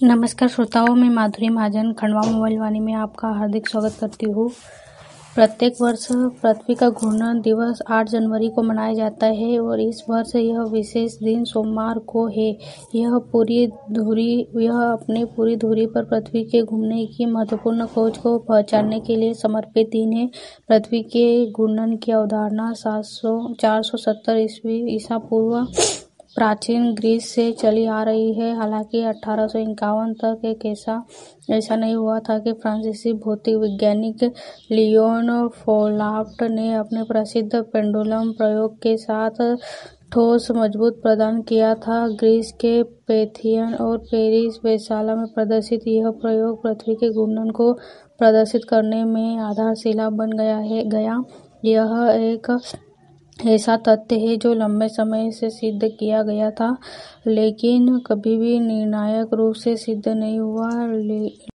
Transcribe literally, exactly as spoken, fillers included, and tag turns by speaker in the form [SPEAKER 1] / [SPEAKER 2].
[SPEAKER 1] नमस्कार श्रोताओं, मैं माधुरी महाजन खंडवा मोबाइल वाणी में आपका हार्दिक स्वागत करती हूँ। प्रत्येक वर्ष पृथ्वी का घूर्णन दिवस आठ जनवरी को मनाया जाता है और इस वर्ष यह विशेष दिन सोमवार को है। यह पूरी धुरी यह अपनी पूरी धुरी पर पृथ्वी के घूमने की महत्वपूर्ण खोज को पहचानने के लिए समर्पित दिन है। पृथ्वी के घूर्णन की अवधारणा सात सौ चार सौ सत्तर ईस्वी ईसा पूर्व प्राचीन ग्रीस से चली आ रही है। हालांकि अठारह सौ इक्यावन तक एक ऐसा ऐसा नहीं हुआ था कि फ्रांसीसी भौतिक वैज्ञानिक लियोन फौलाफ्ट ने अपने प्रसिद्ध पेंडुलम प्रयोग के साथ ठोस मजबूत प्रदान किया था। ग्रीस के पैथियन और पेरिस वेधशाला में प्रदर्शित यह प्रयोग पृथ्वी के घूर्णन को प्रदर्शित करने में आधारशिला बन गया है गया यह एक ऐसा तथ्य है जो लंबे समय से सिद्ध किया गया था, लेकिन कभी भी निर्णायक रूप से सिद्ध नहीं हुआ।